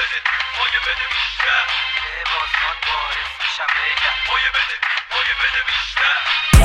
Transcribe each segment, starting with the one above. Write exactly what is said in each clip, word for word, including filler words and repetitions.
بده مایه بده بیشتر لباسات باعث میشم بگم مایه بده مایه بده بیشتر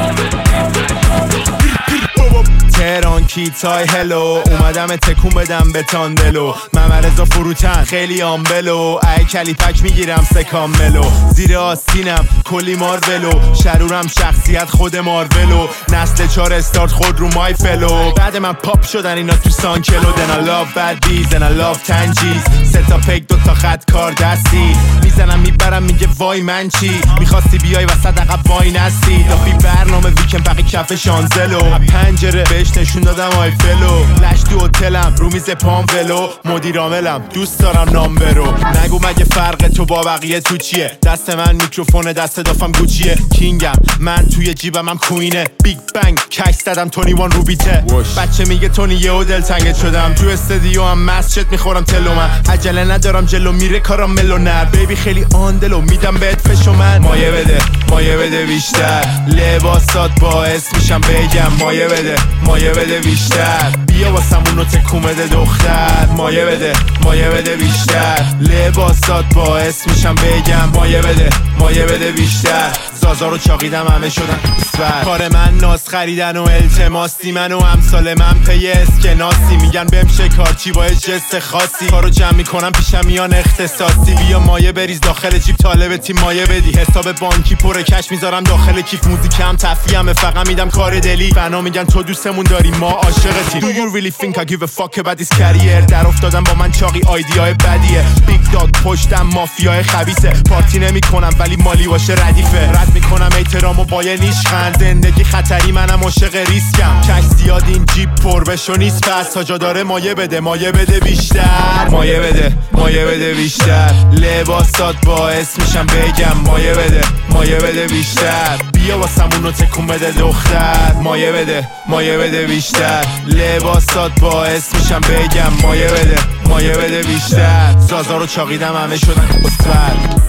تهران کیتای هلو اومدم تکون بدم به تاندلو ممرزا فروتن خیلی آمبلو ای کلیپک میگیرم سکام ملو زیر آستینم کلی مارولو شرورم شخصیت خود مارولو نسل چار استارت خود رو مای فلو بعد من پاپ شدن اینا تو سانکلو دن I love bad bees and I love تنجیز سه تا پک دو تا خط کار دستی میزنم میبرم میگه وای من چی میخواستی بیای وسط عقب وای نستی دافی برنامه ویکند بقی کف شانزلو پنجره بهش نشون دادم آیفلو لش تو هتلم رو میز پام ولو مدیر عاملم دوست دارم نام برو نگو مگه فرق تو با بقیه تو چیه دست من میکروفونه دست دافم گوچیه کینگم من توی جیبم هم کوینه بیگ بنگ کش زدم تونی وان رو بیته بچه میگه تونی یهو دلتنگت شدم تو استدیو هم مسجد میخورم تلو من عجله ندارم جلو میره کارم ملو نر بیبی خیلی آندلو میدم بهت فشو من مایه بده مایه بده بیشتر لباسات باعث میشم بگم مایه بده مایه بده بیشتر بیا واسمونو تکون بده دختر مایه بده مایه بده بیشتر لباسات باعث میشم بگم مایه بده مایه بده بیشتر زازا رو چاقیدم همه شدن سفر کار من ناز خریدن و التماسی من و امثال من پی اسکناسی میگن بهم شکارچی با جست خاصی کارو جمع میکنم پیشم میان اختصاصی بیا مایه بریز داخل جیب طالب تیم مایه بدی حساب بانکی پر کش میذارم داخل کیف موزیکم تفریحمه فقط میدم کار دلی فنا میگن تو دوستمون داری ما عاشقتی Do you really think I give a fuck about this career در افتادم با من چاقی آیدیای بدیه بیگ داگ پشتم مافیای خبیثه پارتی نمیکنم ولی مالی باشه ردیفه رد میکنم احترامو با یه نیشخند زندگی خطری منم عاشق ریسکم کش زیاد این جیب پر بشو نیست پس تا جا داره مایه بده مایه بده بیشتر مایه بده مایه بده بیشتر لباسات باعث میشم بگم مایه بده مایه بده بیشتر بیا واسمونو تکون بده دختر مایه بده مایه بده بیشتر لباسات باعث میشم بگم مایه بده مایه بده بیشتر زازا رو چاقیدم همه شدن اسفر